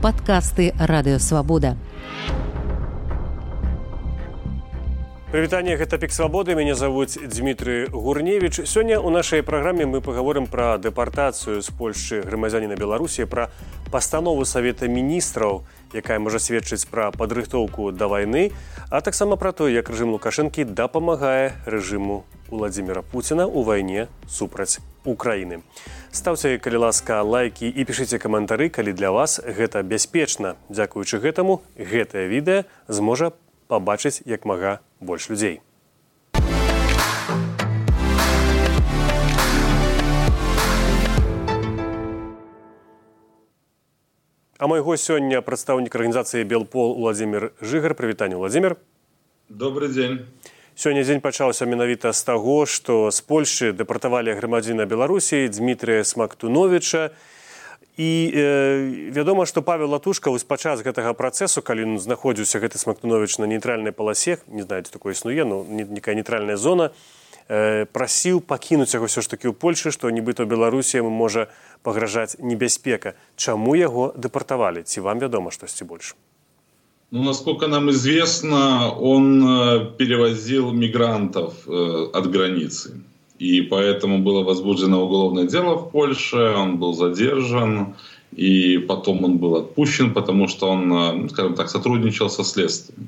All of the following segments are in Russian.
Падкасты Радыёвабода. Прывітанне, гэта Пік Свабоды, мяне завуць Дмітрый Гурневіч. Сёння ў нашай праграме мы паговорым пра дэпартацыю з Польшчы грамадзяніна Беларусі, пра пастанову Савета Міністраў, якая можа сведчыць пра падрыхтоўку да вайны, а таксама пра то, як рэжым Лукашэнкі дапамагае рэжыму Владзіміра Пуціна ў вайне супраць Украіны. Стаўце, калі ласка, лайкі і пішыце каментары, калі для вас гэта бяспечна. Дзякуючы гэтаму, гэтае відэа зможа пабачыць як мага больш людзей. А мой гость сёння прадстаўнік арганізацыі «Белпол» Владзімір Жыгар. Прывітанне, Владзімір. Добрый дзень. Сёння дзень пачаўся менавіта з таго, што з Польшчы дэпартавалі грамадзяніна Беларусі Дмітрыя Смактуновіча. І вядома, што Павел Латушка падчас гэтага працэсу, калі ён знаходзіўся гэты Смактуновіч на нейтральнай паласе, не знаю, ці такое існуе, но некая нейтральная зона, прасіў пакінуць яго ўсё ж такі ў Польшы, што нібыта ў Беларусі яму можа пагражаць небяспека. Чаму яго дэпартавалі? Ці вам вядома штосьці больш? Ну, насколько нам известно, он перевозил мигрантов от границы. И поэтому было возбуждено уголовное дело в Польше, он был задержан, и потом он был отпущен, потому что он, скажем так, сотрудничал со следствием.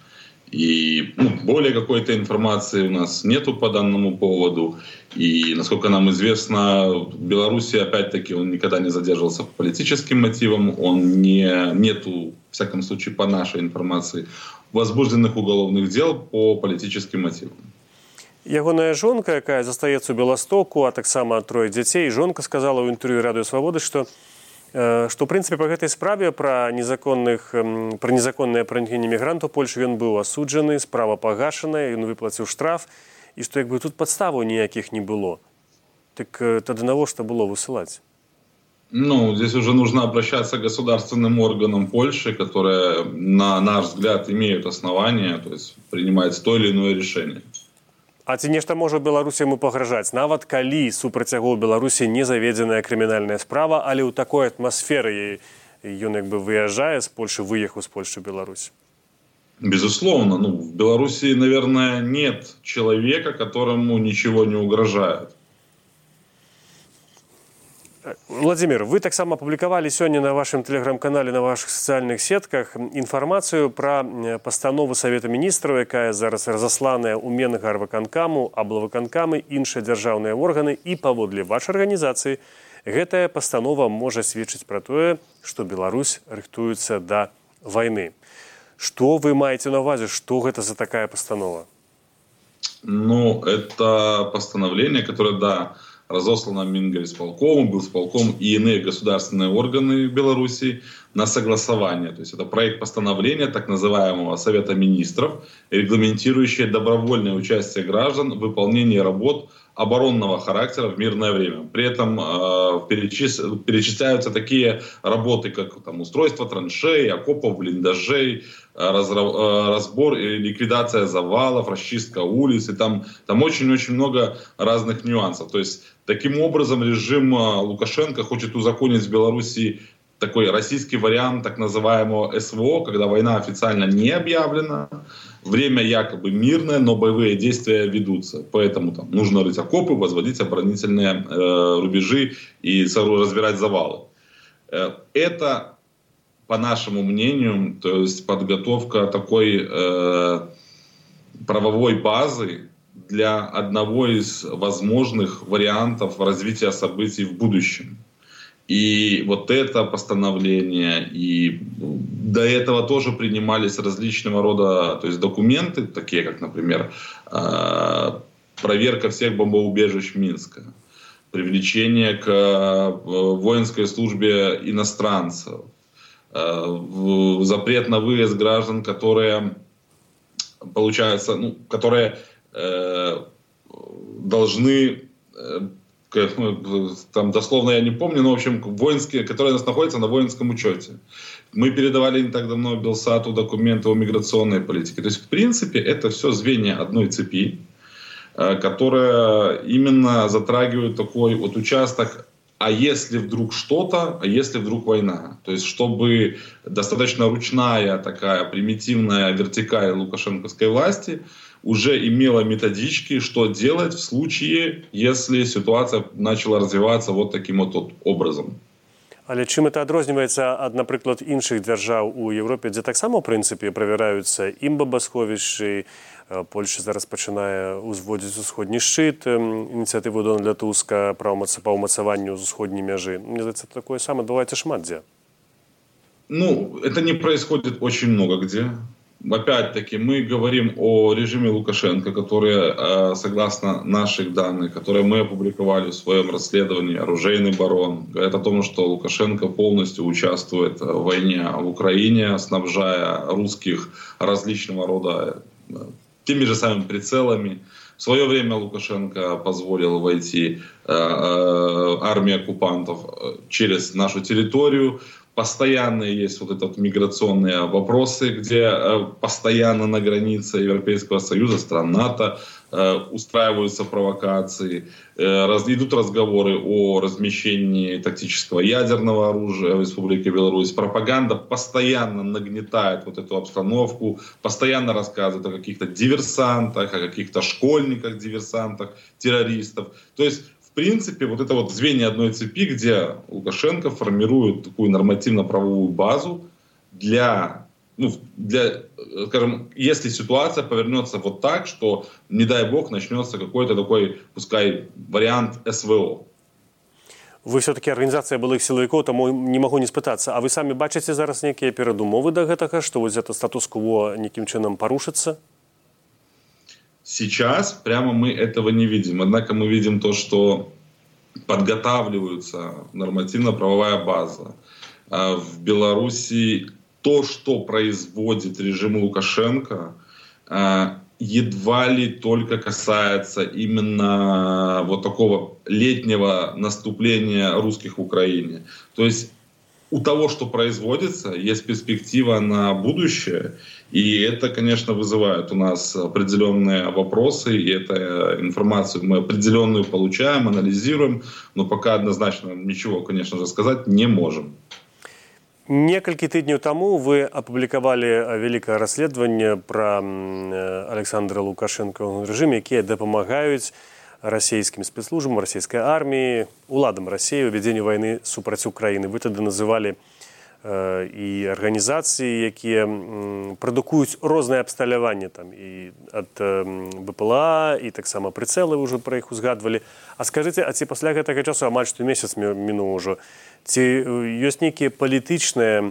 И более какой-то информации у нас нету по данному поводу. И, насколько нам известно, в Беларуси, опять-таки, он никогда не задерживался по политическим мотивам, нету, в всяком случае, по нашей информации, возбужденных уголовных дел по политическим мотивам. Ягоная жонка, якая застаецца ў Беластоку, а таксама трое дзяцей, жонка сказала ў інтэрв'ю Радыёвабоды, што ў прынцыпе па гэтай справе пра незаконнае пранікненне мігрантаў у Польшу ён быў асуджаны, справа пагашаная, ён выплаціў штраф, і што як бы тут падставаў ніякіх не было. Так тады навошта было высылаць? Ну, здесь уже нужно обращаться к государственным органам Польши, которые, на наш взгляд, имеют основания, то есть принимать то или иное решение. А ці нешта можа Беларусі яму пагражаць? Нават калі супраць яго ў Беларусі не заведзеная крымінальная справа, але ў такой атмасферы ён як бы выязджае з Польши, выехаў з Польши в Беларусь. Безусловно. В Беларуси, наверное, нет человека, которому ничего не угрожает. Владзімір, вы таксама апублікавалі сёння на вашым тэлеграм-канале, на вашых сацыяльных сетках інфармацыю пра пастанову Савета Міністраў, якая зараз разасланая ў Менгарвыканкаму, аблвыканкамы, іншыя дзяржаўныя органы, і паводле вашай арганізацыі гэтая пастанова можа сведчыць пра тое, што Беларусь рыхтуецца да вайны. Што вы маеце на ўвазе, што гэта за такая пастанова? Это постановление, которое, разослано Мингорисполкому, Белсполком и иные государственные органы Беларуси на согласование. То есть это проект постановления так называемого Совета Министров, регламентирующий добровольное участие граждан в выполнении работ оборонного характера в мирное время. При этом перечисляются такие работы, как устройство траншей, окопов, блиндажей, разбор и ликвидация завалов, расчистка улиц. И там очень-очень много разных нюансов. То есть таким образом режим Лукашенко хочет узаконить в Беларуси такой российский вариант так называемого СВО, когда война официально не объявлена, время якобы мирное, но боевые действия ведутся. Поэтому нужно рыть окопы, возводить оборонительные рубежи и разбирать завалы. Это, по нашему мнению, то есть подготовка такой правовой базы для одного из возможных вариантов развития событий в будущем. И вот это постановление, и до этого тоже принимались различного рода, то есть документы, такие как, например, проверка всех бомбоубежищ Минска, привлечение к воинской службе иностранцев, запрет на выезд граждан, которые, получается, которые должны... Там дословно я не помню, но в общем воинские, которые у нас находятся на воинском учете. Мы передавали не так давно Белсату документы о миграционной политике. То есть в принципе это все звенья одной цепи, которая именно затрагивает такой вот участок а если вдруг что-то, а если вдруг война. То есть чтобы достаточно ручная такая примитивная вертикаль лукашенковской власти уже имела методички, что делать в случае, если ситуация начала развиваться вот таким вот образом. Але чым это адрозніваецца ад, напрыклад, іншых дзяржаў у Еўропе, дзе таксама, ў прынцыпе, правяраюцца імбабасховішчы, Польша зараз пачынае ўзводзіць усходні шчыт, ініцыятыву Дональда Туска па ўмацаванню з усходняй мяжы. Мне здаецца, такое самае адбываецца шмат дзе. Ну, это не происходит очень много где. Опять-таки, мы говорим о режиме Лукашенко, который, согласно наших данных, которые мы опубликовали в своем расследовании, оружейный барон, говорит о том, что Лукашенко полностью участвует в войне в Украине, снабжая русских различного рода теми же самыми прицелами. В свое время Лукашенко позволил войти армии оккупантов через нашу территорию. Постоянно есть вот эти миграционные вопросы, где постоянно на границе Европейского Союза, стран НАТО устраиваются провокации, идут разговоры о размещении тактического ядерного оружия в Республике Беларусь. Пропаганда постоянно нагнетает вот эту обстановку, постоянно рассказывает о каких-то диверсантах, о каких-то школьниках, диверсантах, террористов. То есть в принципе, вот это вот звенья одной цепи, где Лукашенко формирует такую нормативно-правовую базу для, скажем, если ситуация повернется вот так, что, не дай бог, начнется какой-то такой, пускай, вариант СВО. Вы все-таки организация былых силовиков, тому не могу не спытаться. А вы сами бачите зараз некие передумовы до гэтага, что вот это статус-кво неким чином порушится? Сейчас прямо мы этого не видим. Однако мы видим то, что подготавливается нормативно-правовая база. В Беларуси то, что производит режим Лукашенко, едва ли только касается именно вот такого летнего наступления русских в Украине. То есть у того, что производится, есть перспектива на будущее. И это, конечно, вызывает у нас определенные вопросы. И эту информацию мы определенную получаем, анализируем. Но пока однозначно ничего, конечно же, сказать не можем. Некалькі тыдняў таму вы апублікавалі вялікае расследаванне пра Александра Лукашенка ў рэжыме, якія дапамагаюць расійскім спецслужбам, расійскай арміі, уладам Расіі ў вядзенні вайны супраць Украіны. Вы тады называлі і арганізацыі, якія прадукуюць рознае абсталяванне там і ад БПЛА, і таксама прыцэлы, вы ўжо пра іх узгадвалі. А скажыце, а ці пасля гэтага часу, амаль што месяц мінуў ужо, ці ёсць нейкія палітычныя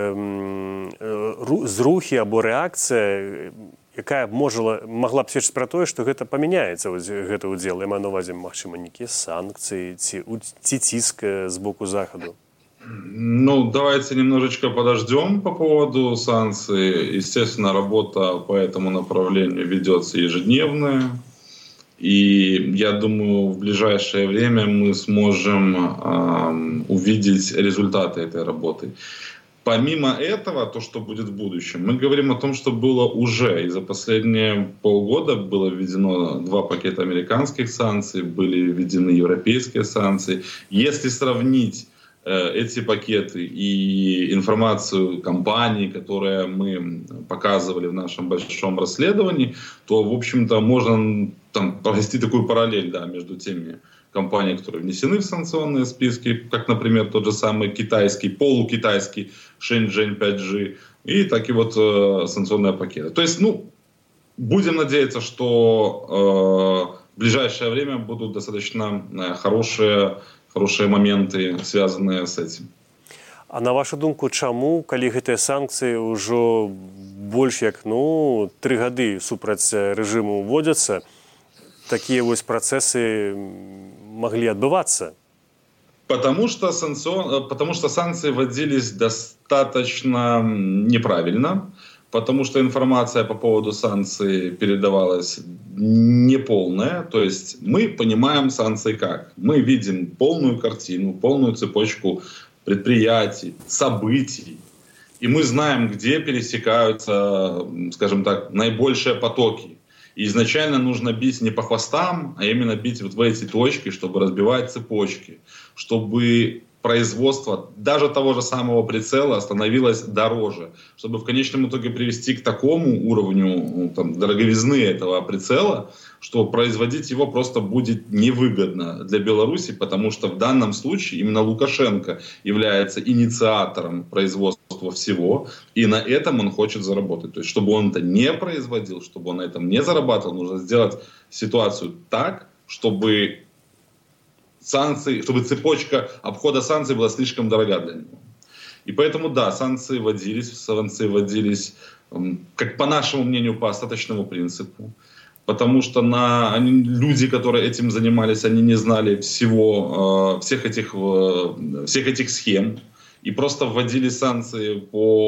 зрухі або рэакцыя, якая могла б сведчыць пра тое, што гэта памяняецца, гэты ўдзел? Я маю на ўвазе, магчыма, нейкія санкцыі ці ціск з боку Захаду? Ну, давайте немножечко подождем по поводу санкций. Естественно, работа по этому направлению ведется ежедневная. И я думаю, в ближайшее время мы сможем увидеть результаты этой работы. Помимо этого, то, что будет в будущем, мы говорим о том, что было уже. И за последние полгода было введено 2 пакета американских санкций, были введены европейские санкции. Если сравнить эти пакеты и информацию компаний, которые мы показывали в нашем большом расследовании, то, в общем-то, можно там провести такую параллель, да, между теми компаниями, которые внесены в санкционные списки, как, например, тот же самый китайский, полукитайский Shenzhen 5G, и так и вот санкционные пакеты. То есть, будем надеяться, что в ближайшее время будут достаточно хорошие моменты, связанные с этим. А на вашу думку, чаму, калі гэтыя санкцыі ўжо больш як 3 гады супраць рэжыму ўводзяцца, такія вось працэсы маглі адбывацца? Потому что санкции вводились достаточно неправильно, потому что информация по поводу санкций передавалась неполная. То есть мы понимаем санкции как? Мы видим полную картину, полную цепочку предприятий, событий. И мы знаем, где пересекаются, скажем так, наибольшие потоки. И изначально нужно бить не по хвостам, а именно бить вот в эти точки, чтобы разбивать цепочки, чтобы производство даже того же самого прицела становилось дороже, чтобы в конечном итоге привести к такому уровню дороговизны этого прицела, что производить его просто будет невыгодно для Беларуси, потому что в данном случае именно Лукашенко является инициатором производства всего, и на этом он хочет заработать. То есть, чтобы он это не производил, чтобы он на этом не зарабатывал, нужно сделать ситуацию так, чтобы цепочка обхода санкций была слишком дорога для него. И поэтому, да, санкции вводились, как по нашему мнению, по остаточному принципу. Потому что люди, которые этим занимались, они не знали всех этих схем. И просто вводили санкции,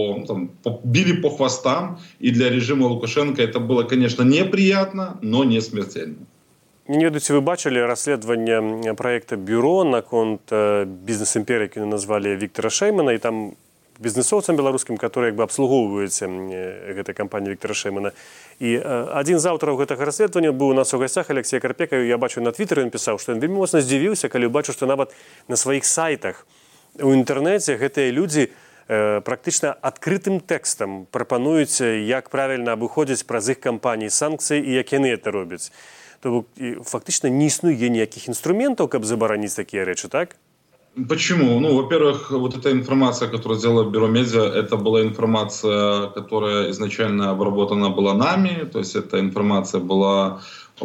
били по хвостам. И для режима Лукашенко это было, конечно, неприятно, но не смертельно. Не ведаеце, вы бачили расследаванне проекта бюро наконт бізнес-імперії, які назвалі Віктора Шеймана, і там бізнесоўцам беларускім, которые абслугоўваюць гэтай кампаніі Віктора Шеймана. І адзін з аўтараў гэтага расследавання быў у нас у гасцях Алексей Карпека, я бачу на твітары, ён пісаў, што ён вельмі моцна здзівіўся, калі бачу, што нават на сваіх сайтах у інтэрнэце гэтыя людзі практычна адкрытым тэкстам прапануюць, як правільна абыходзіць праз іх кампаніі санкцыі і як яны это робяць. То фактично не існуе никаких инструментов, как заборонить такие речи, так? Почему? Во-первых, вот эта информация, которую сделала Бюро Медиа, это была информация, которая изначально обработана была нами, то есть эта информация была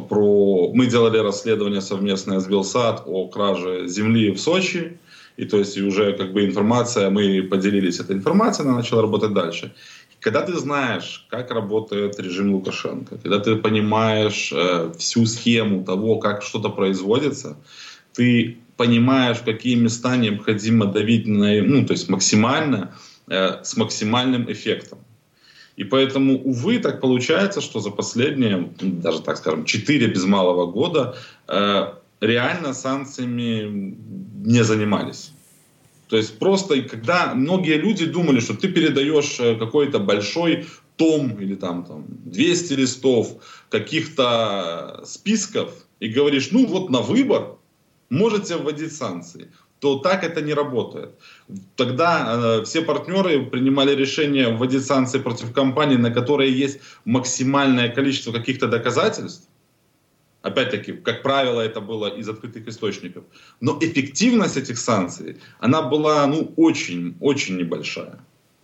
Мы делали расследование совместное с Белсат о краже земли в Сочи, и то есть уже информация, мы поделились этой информацией, она начала работать дальше. Когда ты знаешь, как работает режим Лукашенко, когда ты понимаешь всю схему того, как что-то производится, ты понимаешь, в какие места необходимо давить то есть максимально, с максимальным эффектом. И поэтому, увы, так получается, что за последние, даже так скажем, 4 без малого года реально санкциями не занимались. То есть просто, когда многие люди думали, что ты передаешь какой-то большой том или там 200 листов каких-то списков и говоришь, на выбор можете вводить санкции, то так это не работает. Тогда все партнеры принимали решение вводить санкции против компаний, на которые есть максимальное количество каких-то доказательств. Опять-таки, как правило, это было из открытых источников. Но эффективность этих санкций, она была, очень небольшая.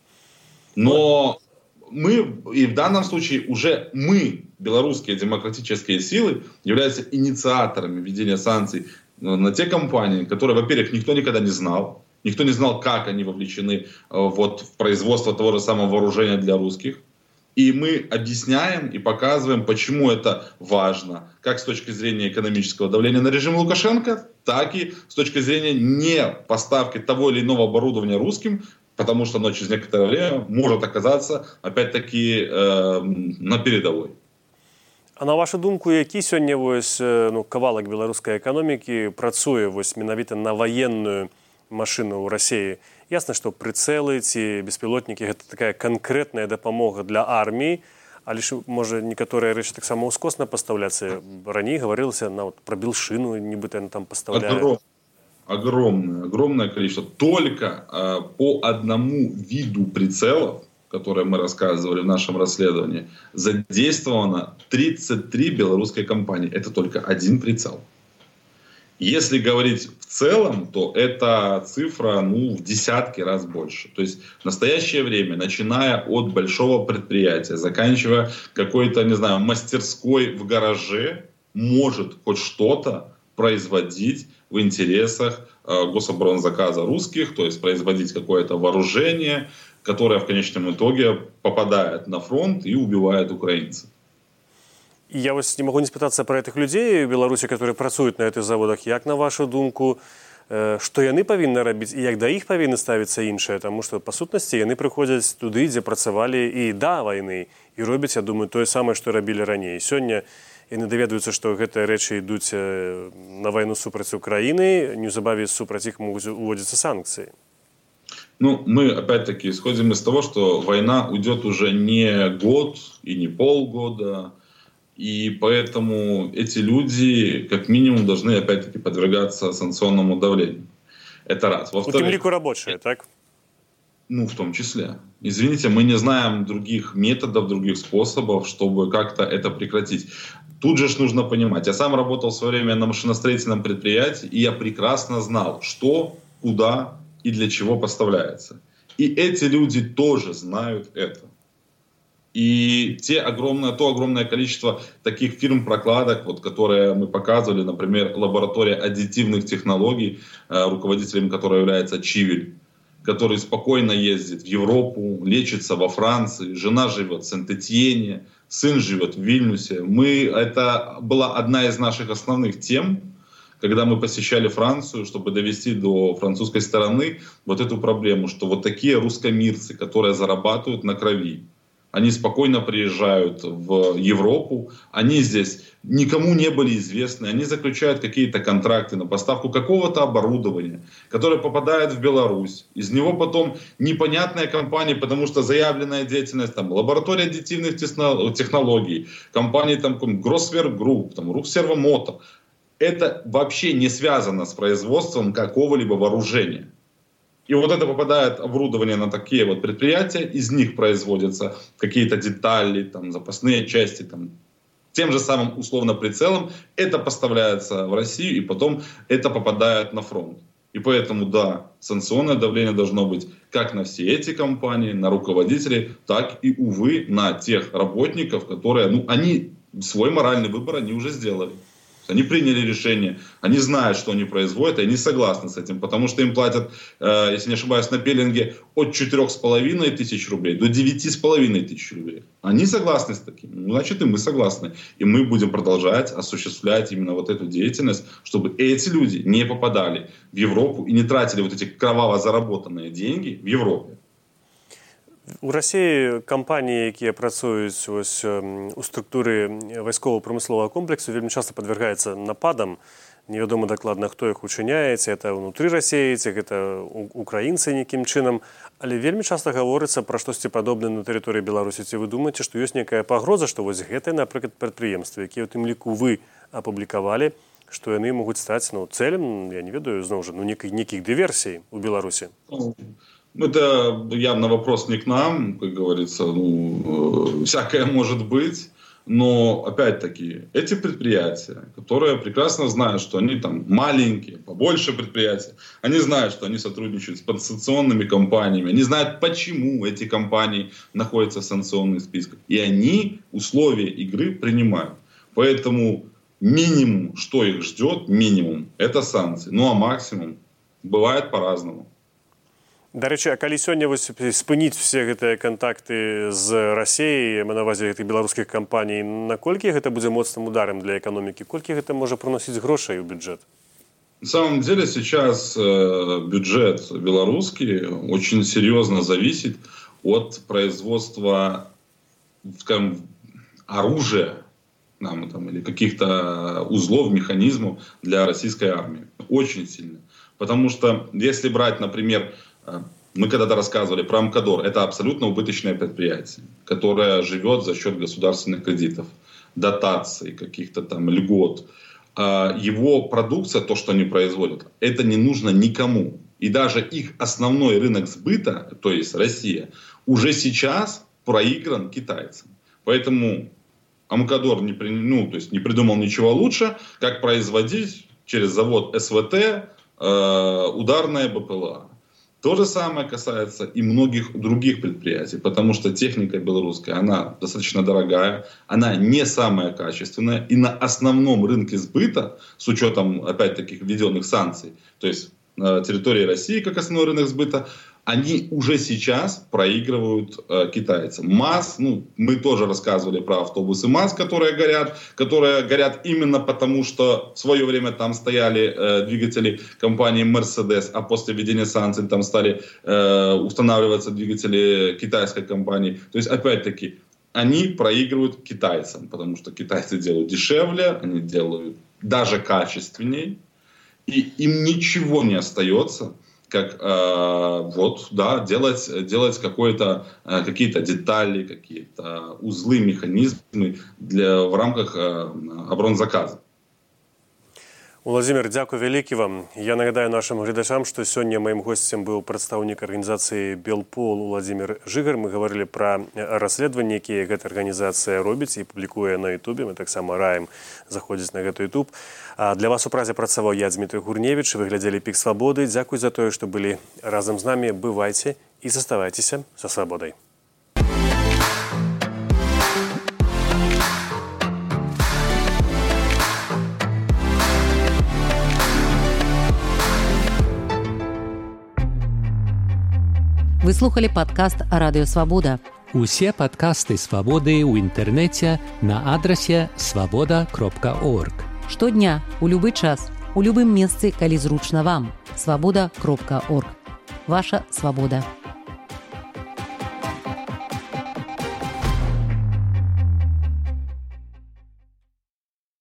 Но и в данном случае уже мы, белорусские демократические силы, являемся инициаторами введения санкций на те компании, которые, во-первых, никто никогда не знал. Никто не знал, как они вовлечены в производство того же самого вооружения для русских. И мы объясняем и показываем, почему это важно, как с точки зрения экономического давления на режим Лукашенко, так и с точки зрения не поставки того или иного оборудования русским, потому что оно через некоторое время может оказаться, опять-таки, на передовой. А на вашу думку, які сёння кавалак беларускай эканомікі працуе менавіта на ваенную машину ў Расіі? Ясна, што прыцэлы ці беспілотнікі гэта такая канкрэтная дапамога для арміі, але ж можа некаторыя рэчы таксама ўскосна пастаўляцца. Раней гаварылася пра Белшыну, нібыта яна там пастаўляе. Огромное количество. Только по одному виду прицелов, которые мы рассказывали в нашем расследовании, задействовано 33 белорусской компании. Это только один прицел. Если говорить в целом, то эта цифра в десятки раз больше. То есть в настоящее время, начиная от большого предприятия, заканчивая какой-то, мастерской в гараже, может хоть что-то производить в интересах гособоронзаказа русских, то есть производить какое-то вооружение, которое в конечном итоге попадает на фронт и убивает украинцев. Я не могу не спытацца пра гэтых людзей у Беларусі, которые працуюць на гэтых заводах. Як на вашу думку, што яны павінны рабіць і як да іх павінны ставіцца іншае? Таму што па сутнасці яны прыходзяць туды, дзе працавалі і да вайны, і робяць, я думаю, тое самае, што рабілі раней. Сёння яны даведваюцца, што гэтыя рэчы ідуць на вайну супраць Украіны, неўзабаве супраць іх могуць уводзіцца санкцыі. Мы опять-таки исходим из того, что война уйдет уже не год и не полгода, И поэтому эти люди, как минимум, должны опять-таки подвергаться санкционному давлению. Это раз. Во-вторых, у тем рабочие, так? Ну, в том числе. Извините, мы не знаем других методов, других способов, чтобы как-то это прекратить. Тут же нужно понимать. Я сам работал в свое время на машиностроительном предприятии, и я прекрасно знал, что, куда и для чего поставляется. И эти люди тоже знают это. И то огромное количество таких фирм-прокладок, вот, которые мы показывали, например, лаборатория аддитивных технологий, руководителем которой является Чивель, который спокойно ездит в Европу, лечится во Франции, жена живет в Сент-Этьене, сын живет в Вильнюсе. Это была одна из наших основных тем, когда мы посещали Францию, чтобы довести до французской стороны вот эту проблему, что вот такие русскомирцы, которые зарабатывают на крови, они спокойно приезжают в Европу, они здесь никому не были известны, они заключают какие-то контракты на поставку какого-то оборудования, которое попадает в Беларусь. Из него потом непонятная компания, потому что заявленная деятельность, там, лаборатория аддитивных технологий, компании там, Grosswerk Group, там, Руксервомото, это вообще не связано с производством какого-либо вооружения. И вот это попадает оборудование на такие вот предприятия, из них производятся какие-то детали, там, запасные части, там, тем же самым условно прицелом, это поставляется в Россию, и потом это попадает на фронт. И поэтому, да, санкционное давление должно быть как на все эти компании, на руководителей, так и, увы, на тех работников, которые, они свой моральный выбор они уже сделали. Они приняли решение, они знают, что они производят, и они согласны с этим, потому что им платят, если не ошибаюсь, на пеленге от 4,5 тысяч рублей до 9,5 тысяч рублей. Они согласны с таким, значит и мы согласны. И мы будем продолжать осуществлять именно вот эту деятельность, чтобы эти люди не попадали в Европу и не тратили вот эти кроваво заработанные деньги в Европе. У Расіі кампаніі, які працюють ось у структурі військово-промислового комплексу, вельмі часто підвергаються нападам. Невідомо докладно, хто їх учиняє, це внутрі Росії, це українці яким чином. Але вельмі часто говориться про щось подобне на території Білорусі. Ці ви думаєте, що є нейкая пагроза, що ось гэты, наприклад, підприємства, які у тим ліку ви опублікували, що вони можуть стати целем, я не ведаю, знову ж, неких диверсій у Білорусі? Это явно вопрос не к нам, как говорится, всякое может быть, но опять-таки эти предприятия, которые прекрасно знают, что они там маленькие, побольше предприятия, они знают, что они сотрудничают с санкционными компаниями, они знают, почему эти компании находятся в санкционных списках, и они условия игры принимают. Поэтому минимум, что их ждет, минимум, это санкции, а максимум бывает по-разному. До речі, а калі сёння спыніць все гэтыя кантакты з Расіяй, на ўвазе гэтых беларускіх кампаній, наколькі гэта будзе моцным ударом для эканомікі? Колькі гэта можа прыносіць грошай у бюджет? На самом деле сейчас бюджет белорусский очень серьезно зависит от производства, скажем, оружия или каких-то узлов, механизмов для российской армии. Очень сильно. Потому что если брать, например, мы когда-то рассказывали про Амкадор, это абсолютно убыточное предприятие, которое живет за счет государственных кредитов, дотаций, каких-то там льгот. Его продукция, то, что они производят, это не нужно никому. И даже их основной рынок сбыта, то есть Россия, уже сейчас проигран китайцам. Поэтому Амкадор не придумал ничего лучше, как производить через завод СВТ ударное БПЛА. То же самое касается и многих других предприятий, потому что техника белорусская, она достаточно дорогая, она не самая качественная, и на основном рынке сбыта, с учетом, опять-таки, введенных санкций, то есть на территории России как основной рынок сбыта, они уже сейчас проигрывают китайцам. МАЗ, мы тоже рассказывали про автобусы МАЗ, которые горят именно потому, что в свое время там стояли двигатели компании Mercedes, а после введения санкций там стали устанавливаться двигатели китайской компании. То есть, опять-таки, они проигрывают китайцам, потому что китайцы делают дешевле, они делают даже качественней, и им ничего не остается, как делать какие-то детали, какие-то узлы, механизмы в рамках оборонзаказа. Владимир, дякую вялікі вам. Я нагадаю нашим гледачам, што сёння маім госцем быў прадстаўнік арганізацыі «Белпол» Владимир Жыгар. Мы гаварылі пра расследаванні, якія гэта арганізацыя робіць і публікуе на Ютубе. Мы таксама раім заходзіць на гэты Ютуб. Для вас у празе працаваў я, Дмітрый Гурневіч. Вы глядзелі «Пік свабоды». Дзякуй за тое, што былі разам з намі. Бывайце і заставайцеся са свабодай. Вы слухали падкаст «Радыё Свабода». Усе падкасты «Свабоды» ў інтэрнэце на адрасе свабода.орг. Штодня, у любы час, у любым месцы, калі зручна вам. Свабода.орг. Ваша свабода.